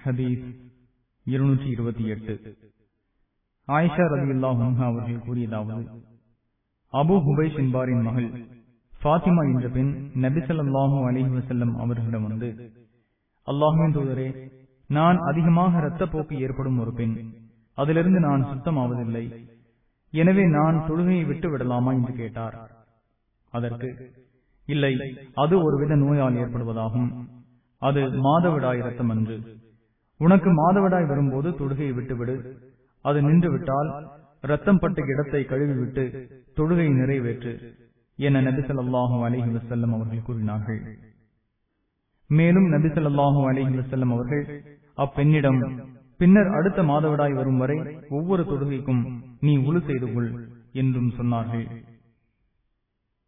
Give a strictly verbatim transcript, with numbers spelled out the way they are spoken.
ஹதீஸ் இருநூற்றி இருபத்தி எட்டு. ஆயிஷா ரலியல்லாஹு அன்ஹா அவர்கள் கூறியதாவது, அபூ ஹுபைஷ் என்பாரின் மகள் ஃபாத்திமா என்ற பெண் நபி ஸல்லல்லாஹு அலைஹி வஸல்லம் அவர்களிடம் வந்து, அல்லாஹ்வின் தூதரே, நான் அதிகமாக இரத்தப்போக்கு ஏற்படும் ஒரு பெண், அதிலிருந்து நான் சுத்தமாவதில்லை, எனவே நான் தொழுகையை விட்டு விடலாமா என்று கேட்டார். அதற்கு, இல்லை, அது ஒருவித நோயால் ஏற்படுவதாகும், அது மாதவிடாய் இரத்தம் அன்று. உனக்கு மாதவிடாய் வரும்போது தொழுகையை விட்டுவிடு, அது நின்று விட்டால் இரத்தம் பட்ட இடத்தை கழுவிவிட்டு தொழுகை நிறைவேற்று என நபி ஸல்லல்லாஹு அலைஹி வஸல்லம் அவர்கள் கூறினார்கள். மேலும் நபி ஸல்லல்லாஹு அலைஹி வஸல்லம் அவர்கள் அப்பெண்ணிடம், பின்னர் அடுத்த மாதவிடாய் வரும் வரை ஒவ்வொரு தொழுகைக்கும் நீ உளு செய்து கொள் என்றும் சொன்னார்கள்.